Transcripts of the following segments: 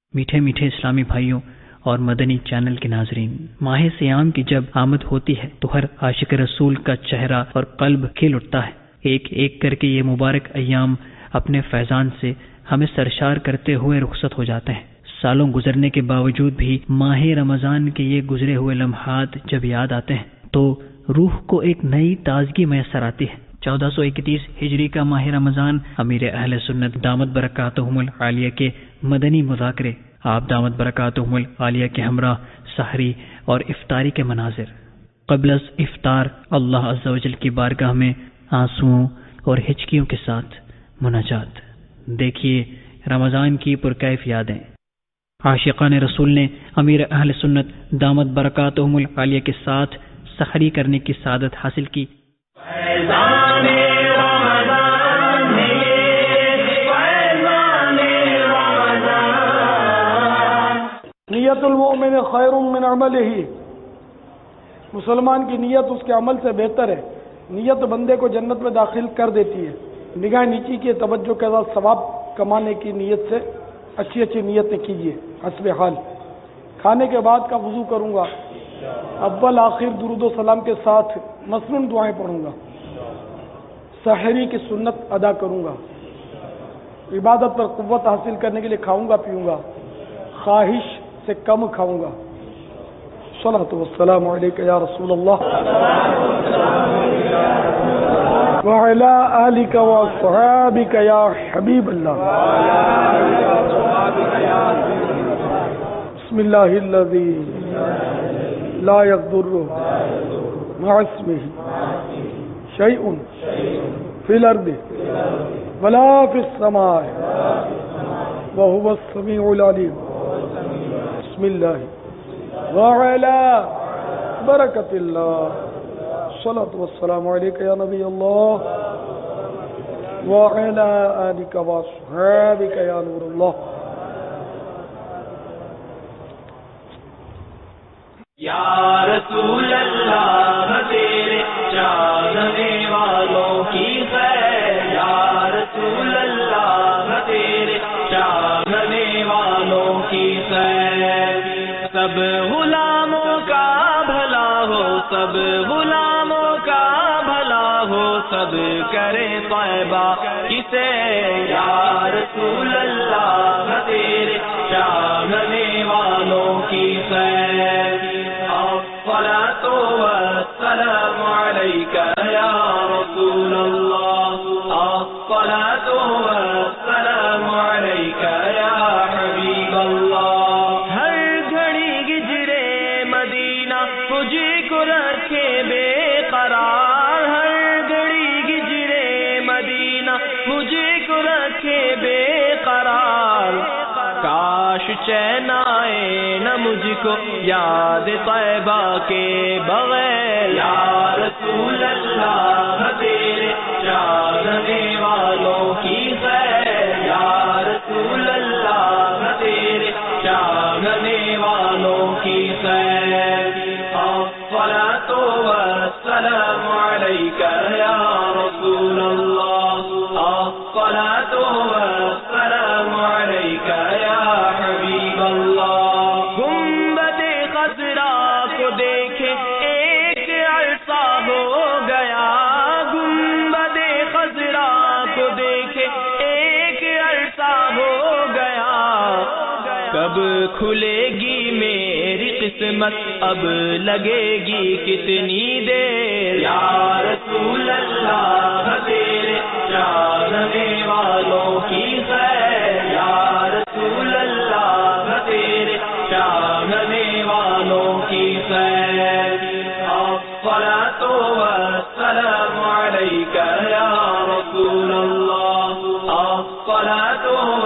میٹھے میٹھے اسلامی بھائیوں اور مدنی چینل کے ناظرین، ماہ سیام کی جب آمد ہوتی ہے تو ہر عاشق رسول کا چہرہ اور قلب کھل اٹھتا ہے۔ ایک ایک کر کے یہ مبارک ایام اپنے فیضان سے ہمیں سرشار کرتے ہوئے رخصت ہو جاتے ہیں۔ سالوں گزرنے کے باوجود بھی ماہ رمضان کے یہ گزرے ہوئے لمحات جب یاد آتے ہیں تو روح کو ایک نئی تازگی میسر آتی ہے۔ 1431 ہجری کا ماہ رمضان امیر اہل سنت دامت برکاتہم العالیہ کے مدنی مذاکرے، آپ دامت برکاتہم العالیہ کے ہمراہ سحری اور افطاری کے مناظر۔ قبل از افطار اللہ عز و جل کی بارگاہ میں آنسوؤں اور ہچکیوں کے ساتھ مناجات۔ دیکھیے رمضان کی پرکیف یادیں۔ عاشقان رسول نے امیر اہل سنت دامت برکاتہم العالیہ کے ساتھ سحری کرنے کی سعادت حاصل کی۔ نیت المؤمن خیر من عملہ، مسلمان کی نیت اس کے عمل سے بہتر ہے۔ نیت بندے کو جنت میں داخل کر دیتی ہے۔ نگاہ نیچی کی توجہ کے ساتھ ثواب کمانے کی نیت سے اچھی اچھی نیتیں کیجیے حسب حال۔ کھانے کے بعد کا وضو کروں گا، اول آخر درود و سلام کے ساتھ مسنون دعائیں پڑھوں گا، سحری کی سنت ادا کروں گا، عبادت پر قوت حاصل کرنے کے لیے کھاؤں گا پیوں گا، خواہش سے کم کھاؤں گا۔ صلاۃ والسلام علیک یا رسول اللہ وعلی آلک واصحابک یا حبیب اللہ۔ بسم اللہ الذی لا یضر مع اسمہ شیء فی الارض ولا فی السماء وهو السمیع العلیم۔ بسم اللہ وعلی برکت اللہ۔ الصلاة والسلام علیک یا نبی اللہ وعلی آلک واصحابک یا نور اللہ۔ یا رسول اللہ تیرے چاہنے والوں کی خیر، یا رسول اللہ تیرے چاہنے والوں کی خیر، سب غلاموں کا بھلا ہو، سب غلاموں کا بھلا ہو، سب کرے طیبہ کسے، یا رسول اللہ تیرے چاہنے والوں کی خیر، الصلاۃ والسلام علیک یا رسول اللہ، الصلاۃ والسلام علیک یا حبیب اللہ۔ ہر گھڑی گجرے مدینہ مجھے کو رکھے بے قرار، ہر گھڑی گجرے مدینہ مجھے کو رکھے بے قرار، کاش چین آئے نہ مجھ کو یاد طیبہ کے بغیر، یا رسول اللہ تیرے چاہنے والوں کی خیر، یا رسول اللہ تیرے چاہنے والوں کی خیر، الصلاۃ والسلام علیک یا رسول اللہ، الصلاۃ والسلام علیک یا حبیب اللہ۔ گنبد خضرا کو دیکھے ایک عرصہ ہو گیا، گنبد خضرا کو دیکھے ایک عرصہ ہو گیا، کب کھلے گی میری قسمت اب لگے گی کتنی دیر، یا رسول اللہ تیرے چاہنے والوں کی خیر، یا رسول اللہ تیرے چاہنے والوں کی خیر، الصلاۃ والسلام علیک یا رسول اللہ، الصلاۃ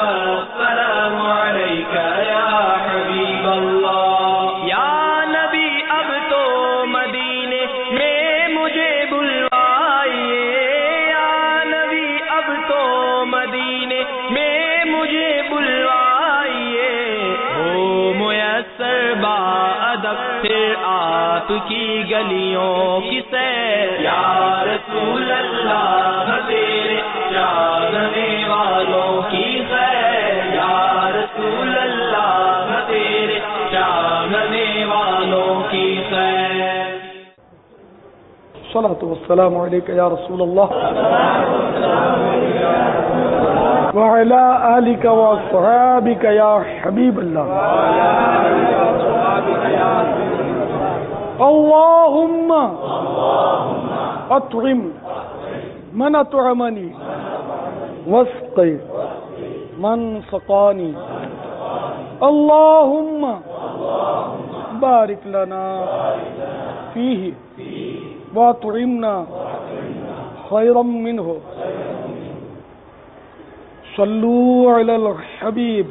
والسلام علیک یا حبیب اللہ۔ یا نبی اب تو مدینے میں مجھے بلوائیے، یا نبی اب تو مدینے میں مجھے بلوائیے، ہو میسر با ادب پھر آپ کی گلیوں کی سیر، یا رسول اللہ تیرے چاہنے والوں کی خیر، یا رسول اللہ والصلاة والسلام عليك يا رسول الله وعلى آلك وأصحابك يا حبيب الله اللهم أطعم من أطعمني واسقي من سقاني اللهم بارك لنا فيه واطعمنا خيرا منه صلوا على الحبيب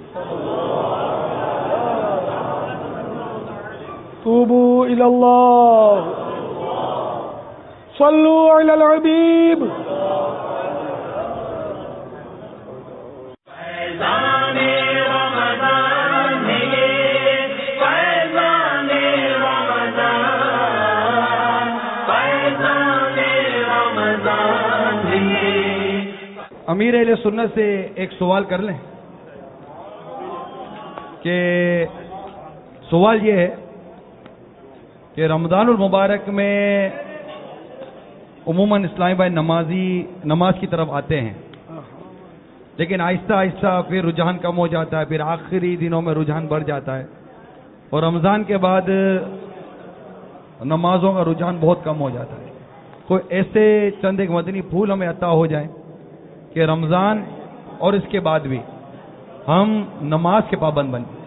توبوا إلى الله صلوا على الحبيب امیر اہل سنت سے ایک سوال کر لیں کہ سوال یہ ہے کہ رمضان المبارک میں عموماً اسلامی بھائی نماز کی طرف آتے ہیں، لیکن آہستہ آہستہ پھر رجحان کم ہو جاتا ہے، پھر آخری دنوں میں رجحان بڑھ جاتا ہے، اور رمضان کے بعد نمازوں کا رجحان بہت کم ہو جاتا ہے۔ کوئی ایسے چند ایک مدنی پھول ہمیں عطا ہو جائیں کہ رمضان اور اس کے بعد بھی ہم نماز کے پابند بن جائیں۔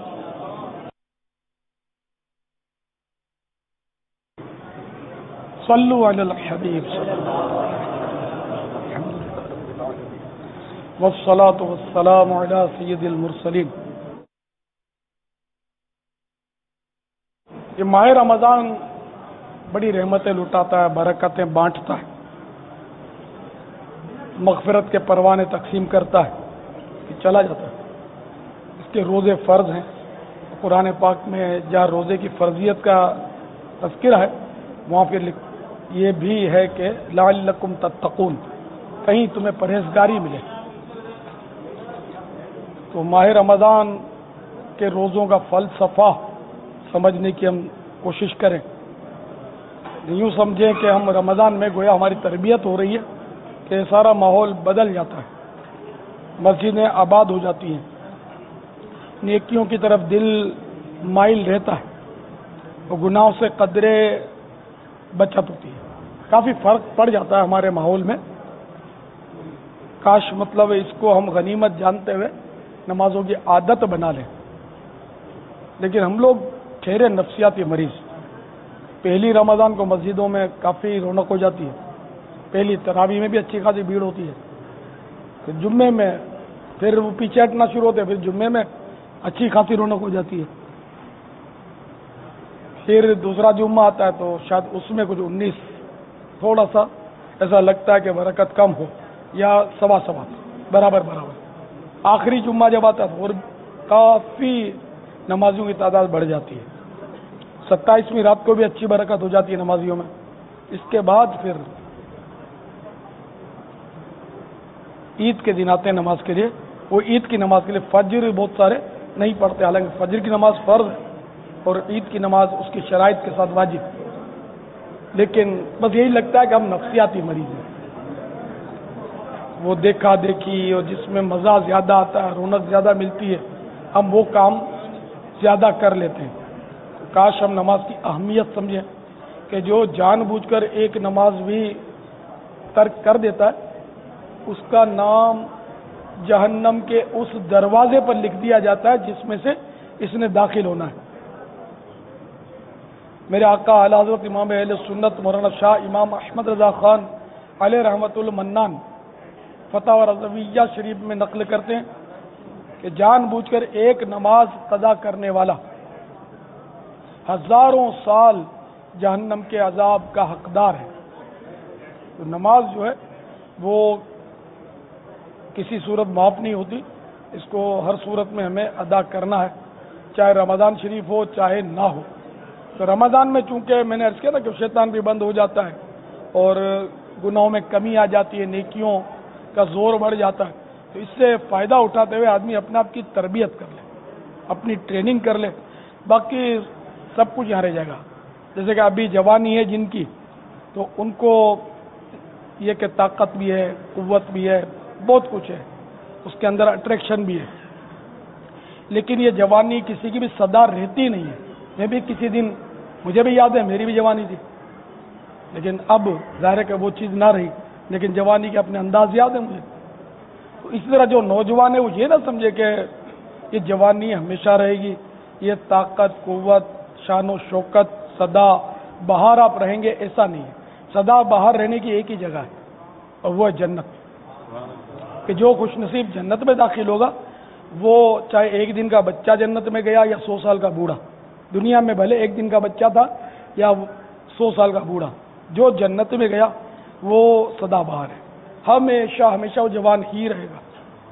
صلوا علی الحبیب والصلاة والسلام علی سید المرسلین۔ یہ ماہ رمضان بڑی رحمتیں لٹاتا ہے، برکتیں بانٹتا ہے، مغفرت کے پروانے تقسیم کرتا ہے، چلا جاتا ہے۔ اس کے روزے فرض ہیں، قرآن پاک میں جہاں روزے کی فرضیت کا تذکرہ ہے وہاں پھر یہ بھی ہے کہ لعلکم تتقون، کہیں تمہیں پرہیزگاری ملے۔ تو ماہ رمضان کے روزوں کا فلسفہ سمجھنے کی ہم کوشش کریں، یوں سمجھیں کہ ہم رمضان میں گویا ہماری تربیت ہو رہی ہے کہ سارا ماحول بدل جاتا ہے، مسجدیں آباد ہو جاتی ہیں، نیکیوں کی طرف دل مائل رہتا ہے، اور گناہوں سے قدرے بچت ہوتی ہے، کافی فرق پڑ جاتا ہے ہمارے ماحول میں۔ کاش مطلب اس کو ہم غنیمت جانتے ہوئے نمازوں کی عادت بنا لیں، لیکن ہم لوگ ٹھہرے نفسیاتی مریض۔ پہلی رمضان کو مسجدوں میں کافی رونق ہو جاتی ہے، پہلی تراویح میں بھی اچھی خاصی بھیڑ ہوتی ہے، پھر جمعے میں پھر وہ پیچھے ہٹنا شروع ہوتے ہیں، پھر جمعے میں اچھی خاصی رونق ہو جاتی ہے، پھر دوسرا جمعہ آتا ہے تو شاید اس میں کچھ 19 تھوڑا سا ایسا لگتا ہے کہ برکت کم ہو یا سوا برابر۔ آخری جمعہ جب آتا ہے تو اور کافی نمازیوں کی تعداد بڑھ جاتی ہے، 27ویں رات کو بھی اچھی برکت ہو جاتی ہے نمازیوں میں۔ اس کے بعد پھر عید کے دن آتے ہیں نماز کے لیے، وہ عید کی نماز کے لیے فجر بہت سارے نہیں پڑھتے، حالانکہ فجر کی نماز فرض ہے اور عید کی نماز اس کی شرائط کے ساتھ واجب، لیکن بس یہی لگتا ہے کہ ہم نفسیاتی مریض ہیں، وہ دیکھا دیکھی اور جس میں مزہ زیادہ آتا ہے، رونق زیادہ ملتی ہے، ہم وہ کام زیادہ کر لیتے ہیں۔ کاش ہم نماز کی اہمیت سمجھیں کہ جو جان بوجھ کر ایک نماز بھی ترک کر دیتا ہے اس کا نام جہنم کے اس دروازے پر لکھ دیا جاتا ہے جس میں سے اس نے داخل ہونا ہے۔ میرے آقا اعلی حضرت امام اہل سنت مولانا شاہ امام احمد رضا خان علیہ رحمۃ المنان فتاوی رضویہ شریف میں نقل کرتے ہیں کہ جان بوجھ کر ایک نماز قضا کرنے والا ہزاروں سال جہنم کے عذاب کا حقدار ہے۔ تو نماز جو ہے وہ کسی صورت معاف نہیں ہوتی، اس کو ہر صورت میں ہمیں ادا کرنا ہے، چاہے رمضان شریف ہو چاہے نہ ہو۔ تو رمضان میں چونکہ میں نے عرض کیا نا کہ شیطان بھی بند ہو جاتا ہے اور گناہوں میں کمی آ جاتی ہے، نیکیوں کا زور بڑھ جاتا ہے، تو اس سے فائدہ اٹھاتے ہوئے آدمی اپنے آپ کی تربیت کر لے، اپنی ٹریننگ کر لے، باقی سب کچھ یہاں رہ جائے گا۔ جیسے کہ ابھی جوانی ہے جن کی تو ان کو یہ کہ طاقت بھی ہے، قوت بھی ہے، بہت کچھ ہے، اس کے اندر اٹریکشن بھی ہے، لیکن یہ جوانی کسی کی بھی صدا رہتی نہیں ہے. میں بھی کسی دن، مجھے بھی یاد ہے میری بھی جوانی تھی، لیکن اب ظاہر ہے کہ وہ چیز نہ رہی، لیکن جوانی کے اپنے انداز یاد ہے مجھے. تو اسی طرح جو نوجوان ہے وہ یہ نہ سمجھے کہ یہ جوانی ہمیشہ رہے گی، یہ طاقت، قوت، شان و شوکت سدا بہار آپ رہیں گے، ایسا نہیں ہے. سدا بہار رہنے کی ایک ہی جگہ ہے اور وہ ہے جنت. کہ جو خوش نصیب جنت میں داخل ہوگا وہ چاہے ایک دن کا بچہ جنت میں گیا یا 100 سال کا بوڑھا، دنیا میں بھلے ایک دن کا بچہ تھا یا 100 سال کا بوڑھا، جو جنت میں گیا وہ سدا بہار ہے، ہمیشہ ہمیشہ وہ جوان ہی رہے گا.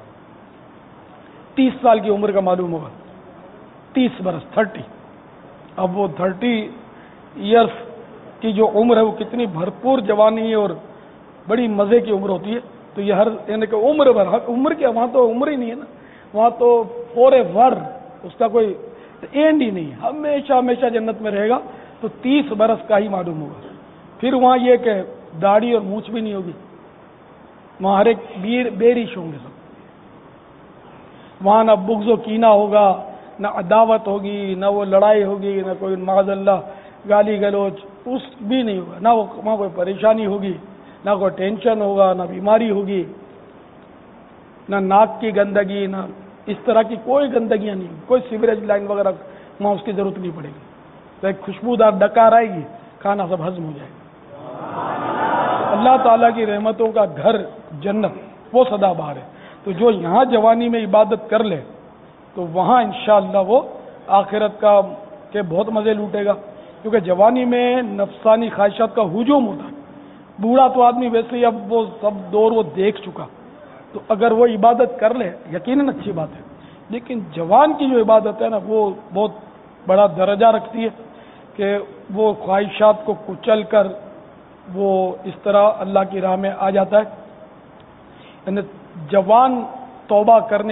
30 سال کی عمر کا معلوم ہوگا، 30 برس 30. اب وہ 30 ایئرس کی جو عمر ہے وہ کتنی بھرپور جوانی ہے اور بڑی مزے کی عمر ہوتی ہے. تو یہ ہر یعنی کہ عمر بھر، عمر کیا، وہاں تو عمر ہی نہیں ہے نا، وہاں تو فور ایور، اس کا کوئی اینڈ ہی نہیں ہے، ہمیشہ ہمیشہ جنت میں رہے گا. تو 30 برس کا ہی معلوم ہوگا. پھر وہاں یہ کہ داڑھی اور مونچھ بھی نہیں ہوگی، وہاں ہر ایک بیرش ہوں گے سب. وہاں نہ بغض و کینہ ہوگا، نہ عداوت ہوگی، نہ وہ لڑائی ہوگی، نہ کوئی معاذ اللہ گالی گلوچ، اس بھی نہیں ہوگا. نہ وہاں کوئی پریشانی ہوگی، نہ کوئی ٹینشن ہوگا، نہ بیماری ہوگی، نہ ناک کی گندگی، نہ اس طرح کی کوئی گندگیاں نہیں، کوئی سیوریج لائن وغیرہ وہاں اس کی ضرورت نہیں پڑے گی. تو ایک خوشبودار ڈکار آئے گی، کھانا سب ہضم ہو جائے گا. اللہ تعالیٰ کی رحمتوں کا گھر جنت، وہ سدا بہار ہے. تو جو یہاں جوانی میں عبادت کر لے تو وہاں انشاءاللہ وہ آخرت کا کے بہت مزے لوٹے گا. کیونکہ جوانی میں نفسانی خواہشات کا ہجوم ہوتا ہے. بوڑھا تو آدمی ویسے ہی اب وہ سب دور وہ دیکھ چکا، تو اگر وہ عبادت کر لے یقیناً اچھی بات ہے، لیکن جوان کی جو عبادت ہے نا وہ بہت بڑا درجہ رکھتی ہے کہ وہ خواہشات کو کچل کر وہ اس طرح اللہ کی راہ میں آ جاتا ہے. یعنی جوان توبہ کرنے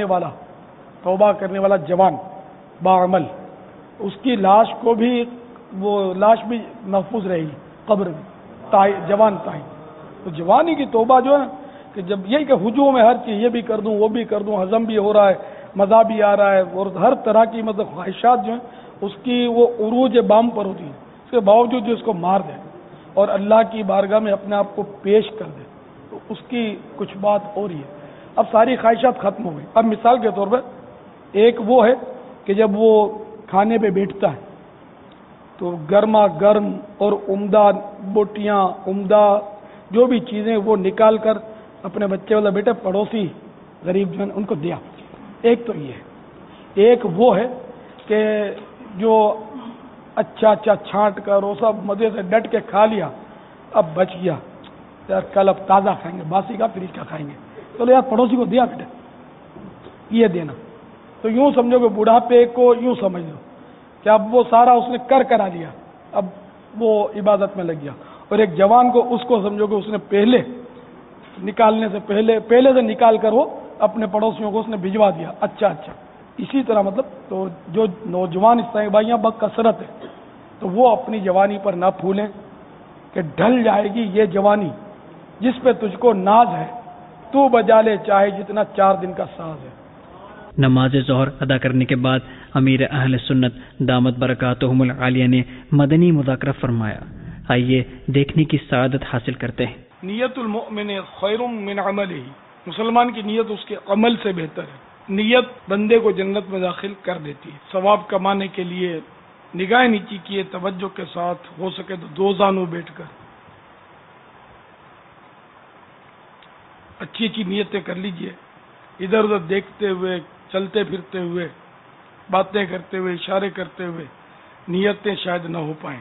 والا جوان باعمل، اس کی لاش کو بھی وہ لاش بھی محفوظ رہے گی قبر میں، جوان تائیں. تو جوانی کی توبہ جو ہے نا، کہ جب یہی کہ ہجوم ہے ہر چیز، یہ بھی کر دوں وہ بھی کر دوں، ہضم بھی ہو رہا ہے، مزہ بھی آ رہا ہے، اور ہر طرح کی مطلب خواہشات جو ہیں اس کی وہ عروج بام پر ہوتی ہیں، اس کے باوجود جو اس کو مار دے اور اللہ کی بارگاہ میں اپنے آپ کو پیش کر دے تو اس کی کچھ بات ہو رہی ہے. اب ساری خواہشات ختم ہو گئی. اب مثال کے طور پر ایک وہ ہے کہ جب وہ کھانے پہ بیٹھتا ہے تو گرما گرم اور عمدہ بوٹیاں، عمدہ جو بھی چیزیں وہ نکال کر اپنے بچے والا بیٹے پڑوسی غریب جو ہیں ان کو دیا. ایک تو یہ ہے. ایک وہ ہے کہ جو اچھا چھانٹ کر وہ سب مزے سے ڈٹ کے کھا لیا، اب بچ گیا یار کل اب تازہ کھائیں گے، باسی کا فریج کا کھائیں گے، چلو یار پڑوسی کو دیا بیٹے، یہ دینا. تو یوں سمجھو کہ بڑھاپے کو یوں سمجھ لو کہ اب وہ سارا اس نے کرا دیا، اب وہ عبادت میں لگ گیا. اور ایک جوان کو اس کو سمجھو کہ اس نے پہلے نکالنے سے پہلے سے نکال کر وہ اپنے پڑوسیوں کو اس نے بھجوا دیا. اچھا اسی طرح مطلب تو جو نوجوان اس طرح بھائیاں بکثرت ہے تو وہ اپنی جوانی پر نہ پھولیں کہ ڈھل جائے گی یہ جوانی جس پہ تجھ کو ناز ہے، تو بجا لے چاہے جتنا 4 دن کا ساز ہے. نماز ظہر ادا کرنے کے بعد امیر اہل سنت دامت برکاتہم العالیہ نے مدنی مذاکرہ فرمایا. آئیے دیکھنے کی سعادت حاصل کرتے ہیں. نیت المؤمن خیر من عملہ، مسلمان کی نیت اس کے عمل سے بہتر ہے. نیت بندے کو جنت میں داخل کر دیتی ہے. ثواب کمانے کے لیے نگاہ نیچی کیے توجہ کے ساتھ، ہو سکے تو 2 زانوں بیٹھ کر اچھی نیتیں کر لیجئے. ادھر ادھر دیکھتے ہوئے، چلتے پھرتے ہوئے، باتیں کرتے ہوئے، اشارے کرتے ہوئے نیتیں شاید نہ ہو پائیں.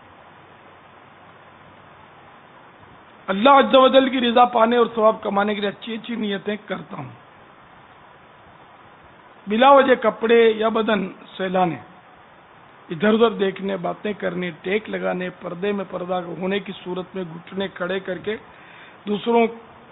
اللہ عز و جل کی رضا پانے اور ثواب کمانے کے لیے اچھی نیتیں کرتا ہوں. بلا وجہ کپڑے یا بدن سہلانے، ادھر ادھر دیکھنے، باتیں کرنے، ٹیک لگانے، پردے میں پردہ ہونے کی صورت میں گھٹنے کھڑے کر کے دوسروں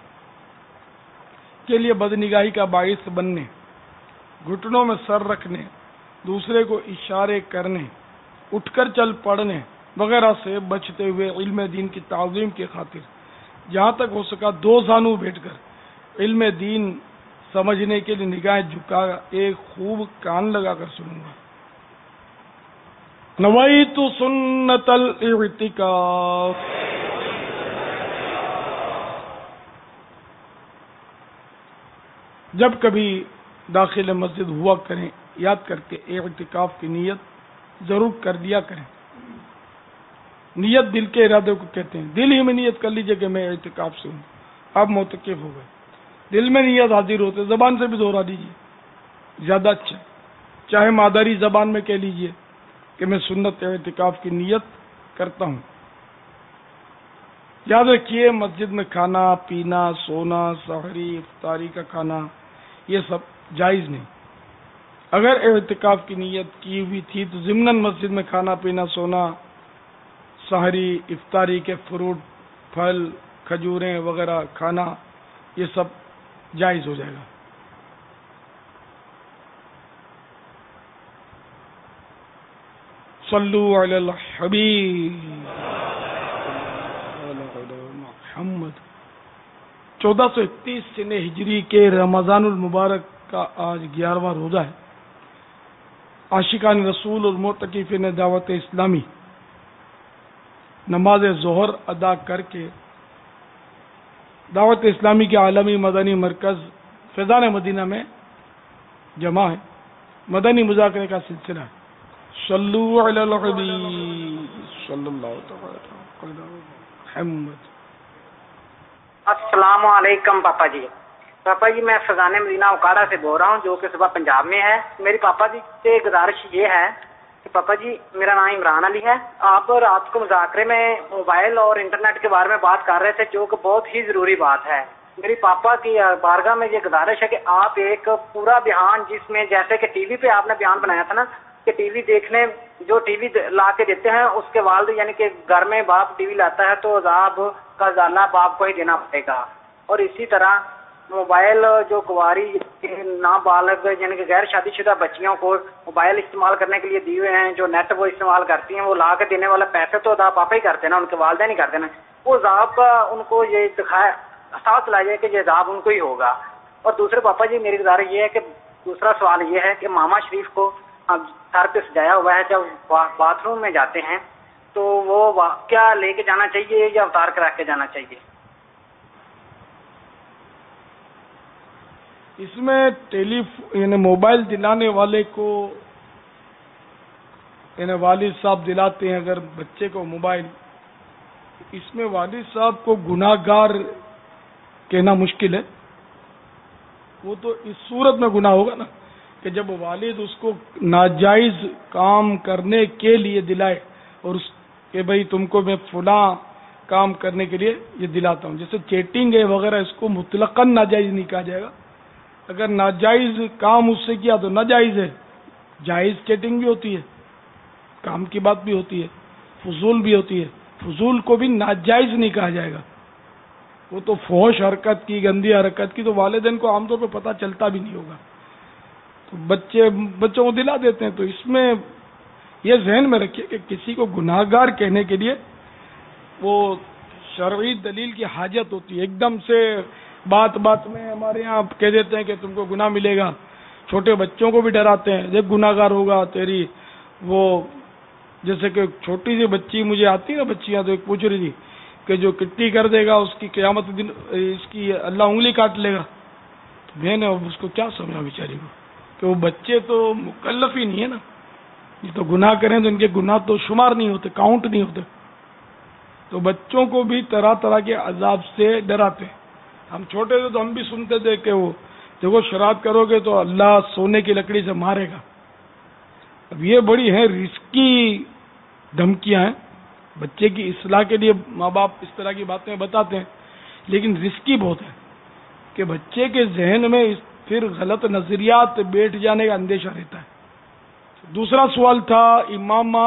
کے لیے بدنگاہی کا باعث بننے، گھٹنوں میں سر رکھنے، دوسرے کو اشارے کرنے، اٹھ کر چل پڑنے، وغیرہ سے بچتے ہوئے علم دین کی تعظیم کی خاطر جہاں تک ہو سکا 2 زانو بیٹھ کر علم دین سمجھنے کے لیے نگاہیں جھکا ایک خوب کان لگا کر سنوں گا. نویت سنت الاعتکاف. جب کبھی داخل مسجد ہوا کریں یاد کر کے اعتکاف کی نیت ضرور کر دیا کریں. نیت دل کے ارادے کو کہتے ہیں. دل ہی میں نیت کر لیجئے کہ میں اعتکاف سے ہوں, آپ معتکف ہو گئے. دل میں نیت حاضر ہوتے, زبان سے بھی دوہرا دیجیے, زیادہ اچھا. چاہے مادری زبان میں کہہ لیجیے کہ میں سنت اعتکاف کی نیت کرتا ہوں. یاد رکھیے مسجد میں کھانا پینا, سونا, سحری, افطاری کا کھانا یہ سب جائز نہیں. اگر اعتکاف کی نیت کی ہوئی تھی تو ضمناً مسجد میں کھانا پینا, سونا, سحری, افطاری کے فروٹ, پھل, کھجوریں وغیرہ کھانا یہ سب جائز ہو جائے گا. صلو علی الحبیب محمد. 1431 سن ہجری کے رمضان المبارک کا آج 11واں روزہ ہے. عاشقان رسول اور معتکفین دعوت اسلامی نماز ظہر ادا کر کے دعوت اسلامی کے عالمی مدنی مرکز فیضان مدینہ میں جمع ہے. مدنی مذاکرے کا سلسلہ ہے. صلو علی الحبیب صلی اللہ تعالی علی محمد. السلام علیکم پاپا جی. پاپا جی میں فیضان مدینہ اوکاڑا سے بول رہا ہوں جو کہ صبح پنجاب میں ہے. میری پاپا جی سے گزارش یہ ہے کہ پاپا جی میرا نام عمران علی ہے. آپ رات کو مذاکرے میں موبائل اور انٹرنیٹ کے بارے میں بات کر رہے تھے جو کہ بہت ہی ضروری بات ہے. میری پاپا کی بارگاہ میں یہ گزارش ہے کہ آپ ایک پورا بیان جس میں جیسے کہ ٹی وی پہ آپ نے بیان بنایا تھا نا کہ ٹی وی دیکھنے جو ٹی وی لا کے دیتے ہیں اس کے والد یعنی کہ گھر میں باپ ٹی وی لاتا ہے تو عذاب کا زالہ باپ کو ہی دینا پڑے گا. اور اسی طرح موبائل جو کنواری نابالغ یعنی کہ غیر شادی شدہ بچیوں کو موبائل استعمال کرنے کے لیے دیے ہوئے ہیں جو نیٹ وہ استعمال کرتی ہیں وہ لا کے دینے والا پیسے تو ادا پاپا ہی کرتے ہیں نا, ان کے والدین نہیں کرتے نا. وہ عذاب کا ان کو یہ دکھائے احساس لایا کہ یہ عذاب ان کو ہی ہوگا. اور دوسرے پاپا جی میری گزارش یہ ہے کہ دوسرا سوال یہ ہے کہ ماما شریف کو سر پہ سجایا ہوا ہے, جب باتھ روم میں جاتے ہیں تو وہ کیا لے کے جانا چاہیے یا اتار کے رکھ کے جانا چاہیے؟ اس میں یعنی موبائل دلانے والے کو یعنی والد صاحب دلاتے ہیں اگر بچے کو موبائل, اس میں والد صاحب کو گناہ گار کہنا مشکل ہے. وہ تو اس صورت میں گناہ ہوگا نا کہ جب والد اس کو ناجائز کام کرنے کے لیے دلائے اور اس کہ بھئی تم کو میں فلاں کام کرنے کے لیے یہ دلاتا ہوں. جیسے چیٹنگ ہے وغیرہ اس کو مطلقاً ناجائز نہیں کہا جائے گا. اگر ناجائز کام اس سے کیا تو ناجائز ہے. جائز چیٹنگ بھی ہوتی ہے, کام کی بات بھی ہوتی ہے, فضول بھی ہوتی ہے. فضول کو بھی ناجائز نہیں کہا جائے گا. وہ تو فحش حرکت کی, گندی حرکت کی, تو والدین کو عام طور پہ پتہ چلتا بھی نہیں ہوگا. تو بچوں کو دلا دیتے ہیں. تو اس میں یہ ذہن میں رکھیے کہ کسی کو گناہ گار کہنے کے لیے وہ شرعی دلیل کی حاجت ہوتی ہے. ایک دم سے بات میں ہمارے یہاں کہہ دیتے ہیں کہ تم کو گناہ ملے گا. چھوٹے بچوں کو بھی ڈراتے ہیں, جب گناہ گار ہوگا تیری وہ, جیسے کہ چھوٹی سی بچی مجھے آتی نا بچیاں, تو ایک پوچھ رہی تھی کہ جو کٹی کر دے گا اس کی قیامت دن اس کی اللہ انگلی کاٹ لے گا. تو میں نے اس کو کیا سمجھا بیچاری کو کہ وہ بچے تو مکلف ہی نہیں ہے نا, یہ تو گناہ کریں تو ان کے گناہ تو شمار نہیں ہوتے, کاؤنٹ نہیں ہوتے. تو بچوں کو بھی طرح طرح کے عذاب سے ڈراتے ہیں. ہم چھوٹے تھے تو ہم بھی سنتے تھے کہ وہ دیکھو شراب کرو گے تو اللہ سونے کی لکڑی سے مارے گا. اب یہ بڑی ہیں رسکی دھمکیاں ہیں. بچے کی اصلاح کے لیے ماں باپ اس طرح کی باتیں بتاتے ہیں, لیکن رسکی بہت ہے کہ بچے کے ذہن میں پھر غلط نظریات بیٹھ جانے کا اندیشہ رہتا ہے. دوسرا سوال تھا امامہ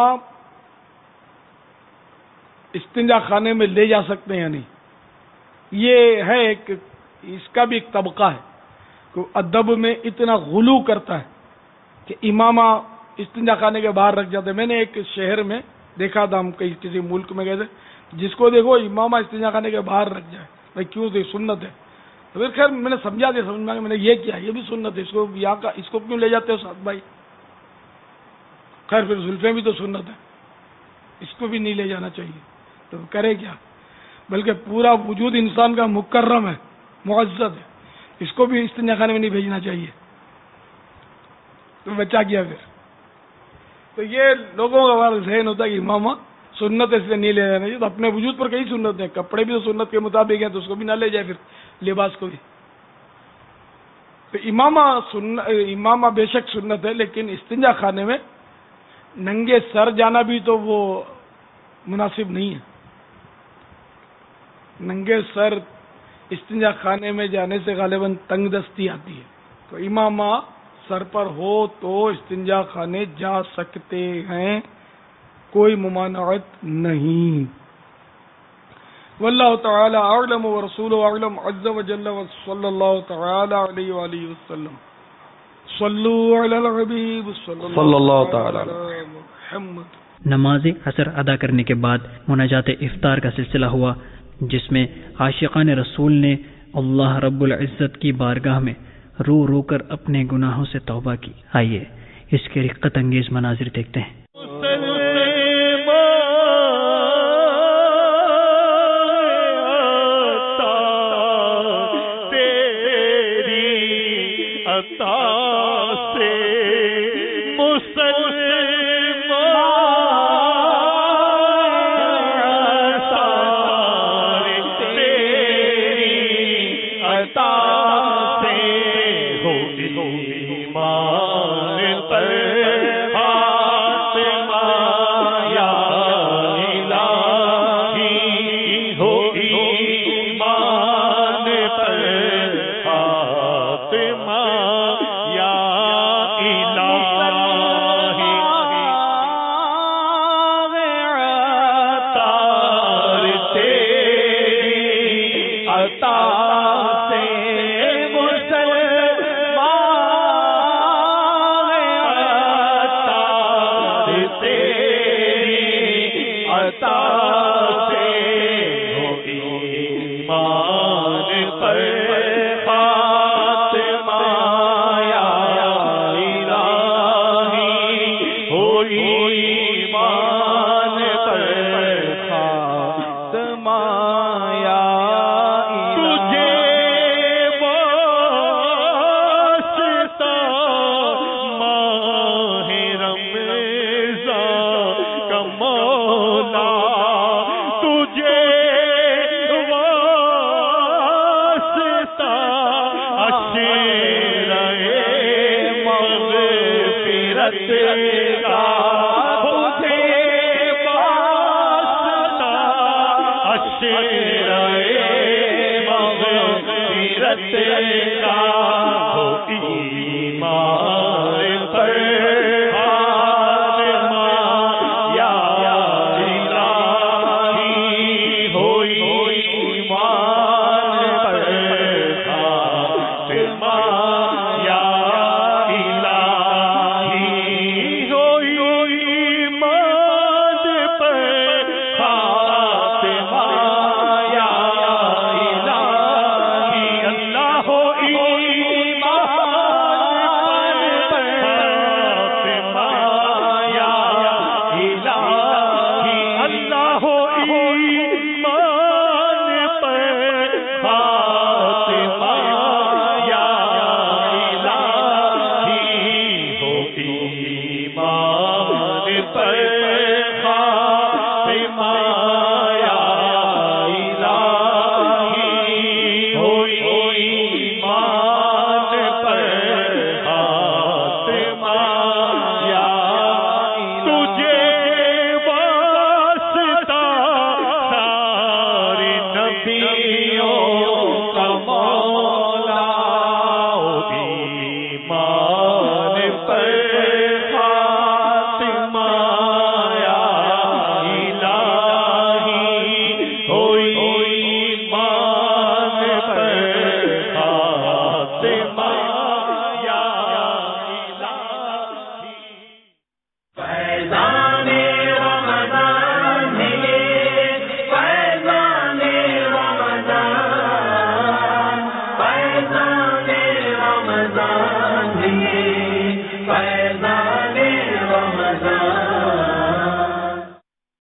استنجا خانے میں لے جا سکتے ہیں یا نہیں. یہ ہے ایک, اس کا بھی ایک طبقہ ہے کہ ادب میں اتنا غلو کرتا ہے کہ امامہ استنجا خانے کے باہر رکھ جاتے ہیں. میں نے ایک شہر میں دیکھا تھا ہم کسی ملک میں گئے تھے، جس کو دیکھو امامہ استنجا خانے کے باہر رکھ جائے، بھائی کیوں تھی سنت ہے. تو پھر خیر میں نے سمجھا دیا، سمجھ میں آ گیا، میں نے یہ کیا، یہ بھی سنت ہے، اس کو کیوں لے جاتے ہو ساتھ بھائی. خیر پھر زلفیں بھی تو سنت ہے، اس کو بھی نہیں لے جانا چاہیے. تو کرے کیا، بلکہ پورا وجود انسان کا مکرم ہے، معزز ہے، اس کو بھی استنجا خانے میں نہیں بھیجنا چاہیے. تو بچہ کیا پھر. تو یہ لوگوں کا ہمارا ذہن ہوتا ہے کہ امامہ سنت اس لیے نہیں لے جانا چاہیے. تو اپنے وجود پر کئی سنت ہیں، کپڑے بھی تو سنت کے مطابق ہیں، تو اس کو بھی نہ لے جائے پھر لباس کو بھی. تو امامہ بے شک سنت ہے، لیکن استنجا خانے میں ننگے سر جانا بھی تو وہ مناسب نہیں ہے. ننگے سر استنجا خانے میں جانے سے غالباً تنگ دستی آتی ہے. تو امامہ سر پر ہو تو استنجا خانے جا سکتے ہیں، کوئی ممانعت نہیں. واللہ تعالی اعلم ورسولہ اعلم عز وجل وصلی اللہ تعالی علیہ وآلہ وسلم. صلو علی الحبیب صلی اللہ تعالی علی محمد. نماز عصر ادا کرنے کے بعد مناجات افطار کا سلسلہ ہوا، جس میں عاشقان رسول نے اللہ رب العزت کی بارگاہ میں رو رو کر اپنے گناہوں سے توبہ کی. آئیے اس کے رقت انگیز مناظر دیکھتے ہیں. کا